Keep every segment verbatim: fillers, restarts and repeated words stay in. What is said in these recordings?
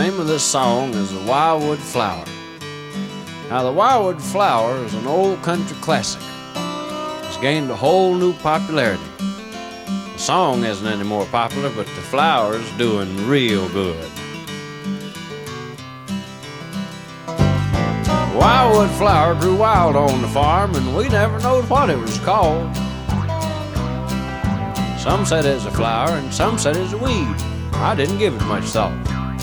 name of this song is The Wildwood Flower. Now, the Wildwood Flower is an old country classic. It's gained a whole new popularity. The song isn't any more popular, but the flower's doing real good. The wildwood flower grew wild on the farm, and we never knowed what it was called. Some said it was a flower, and some said it was a weed. I didn't give it much thought.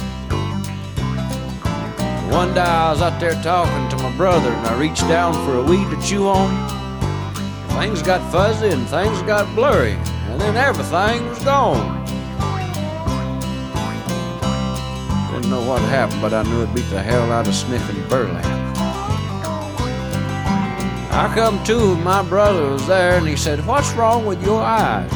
One day I was out there talking to my brother, and I reached down for a weed to chew on. Things got fuzzy and things got blurry, and then everything was gone. Didn't know what happened, but I knew it beat the hell out of sniffing burlap. I come to, and my brother was there, and he said, "What's wrong with your eyes?"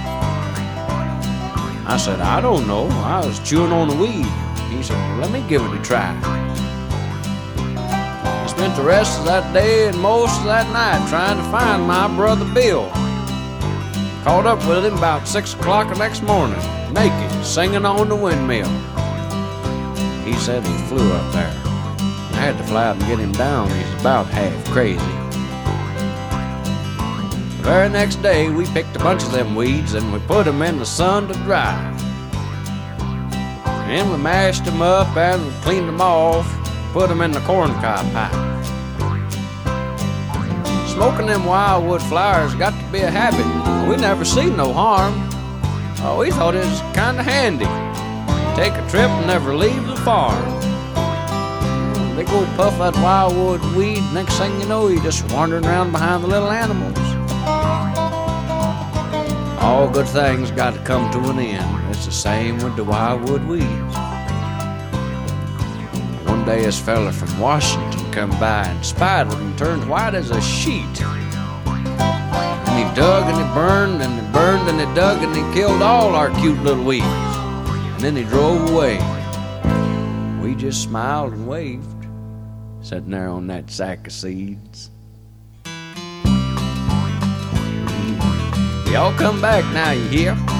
I said, "I don't know. I was chewing on the weed." He said, "Well, let me give it a try." I spent the rest of that day and most of that night trying to find my brother Bill. Caught up with him about six o'clock the next morning, naked, singing on the windmill. He said he flew up there. I had to fly out and get him down. He's about half crazy. The very next day, we picked a bunch of them weeds and we put them in the sun to dry. And we mashed them up and we cleaned them off, put them in the corncob pipe. Smoking them wildwood flowers got to be a habit. We never seen no harm. Oh, we thought it was kind of handy. Take a trip and never leave the farm. They go puff that wildwood weed, next thing you know, you're just wandering around behind the little animals. All good things got to come to an end. It's the same with the wildwood weeds. One day this fella from Washington come by and spied them and turned white as a sheet. And he dug and he burned and he burned and he dug and he killed all our cute little weeds. And then he drove away. We just smiled and waved, sitting there on that sack of seeds. Y'all come back now, you hear?